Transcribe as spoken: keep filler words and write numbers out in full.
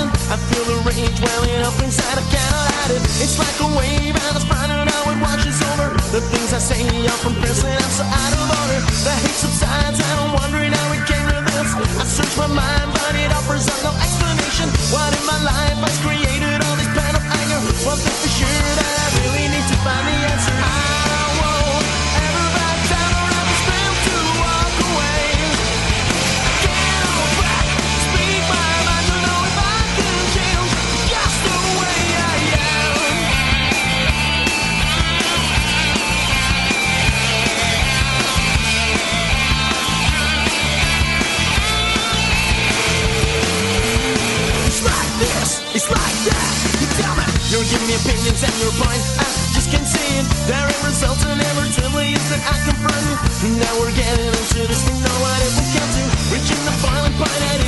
passion. I feel the rage welling up inside, I cannot hide it. It's like a wave and it's fine and now it washes over. The things I say are from prison, I'm so out of order. The hate subsides and I'm wondering how it came to this. I search my mind but it offers up no explanation. What in my life has created all this pent up anger? One thing for sure, that I really need to find the answer. I won't ever back down or have the strength to walk away. I can't hold back, speak my mind to know if I can change just the way I am. It's like this, it's like that. You tell me, you're giving me opinions and your point, I just can't see it. There ain't results and inevitably it's that I confront you. Now we're getting into this thing, know what it will come to. Reaching the violent point at